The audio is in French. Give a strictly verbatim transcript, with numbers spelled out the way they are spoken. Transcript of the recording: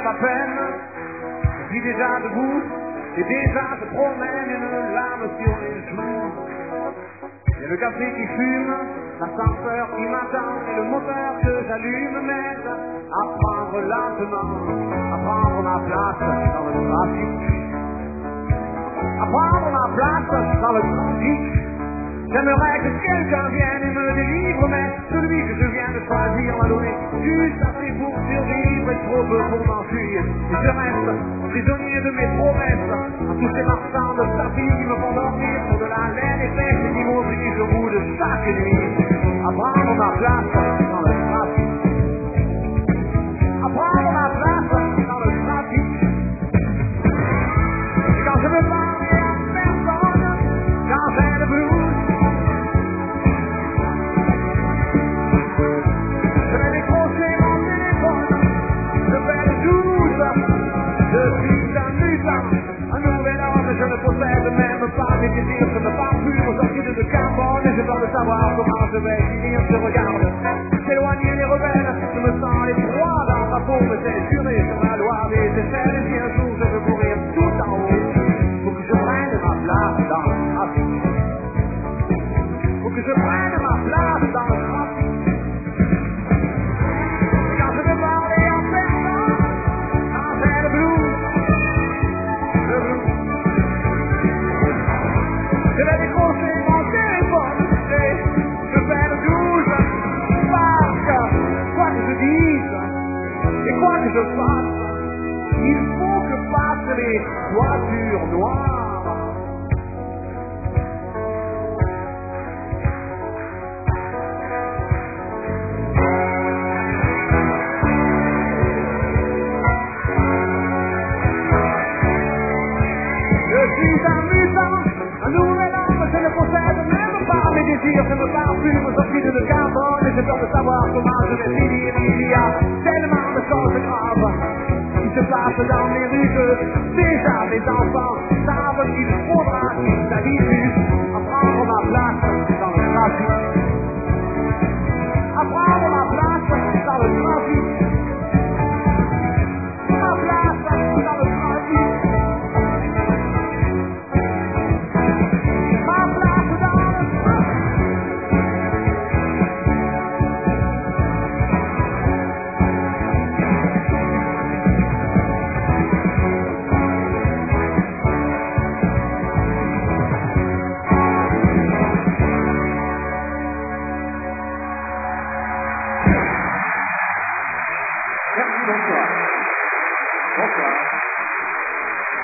ma peine. Je suis déjà debout et déjà se promène une lame sur les joues. Et le café qui fume, l'ascenseur qui m'attend et le moteur que j'allume m'aide à prendre lentement, à prendre ma place dans le trafic. À prendre ma place dans le trafic. J'aimerais que quelqu'un vienne et me délivre, mais celui que je viens de choisir m'a donné juste assez pour survivre et trop peu pour m'enfuir. Et je reste prisonnier de mes promesses, à tous ces marchands de tapis qui me font dormir sur de la laine épaisse et qui m'obligent au bout de chaque nuit à prendre ma place dans le trafic. À prendre ma place dans le trafic. Et quand je veux parler à personne, quand j'ai le blues, je vais décrocher mon téléphone, je fais le douze, je suis un mutant, un nouvel homme, je ne possède même pas mes désirs, je me parfume aux oxydes de carbone, et j'ai peur de savoir comment je vais finir, je regarde s'éloigner les rebelles, je me sens les froids dans ma peau, mais c'est juré sur ma loi des échelles, et si un jour je veux courir tout en haut, faut que je prenne ma place dans le trafic, faut que je prenne ma place dans le trafic. Quand je veux parler à personne, quand j'ai le blues, le blues, je vais décrocher mon téléphone et je fais le douze, parce que quoi que je dise et quoi que je fasse, il faut que passent les voitures noires. Je suis un mutant, un nouvel homme, je ne possède même pas mes désirs, je me parfume aux oxydes de carbone et j'ai peur de savoir comment je vais finir. Il y a tellement de choses graves qui se passent dans les rues que déjà mes enfants savent qu'il faudra qu'ils s'habituent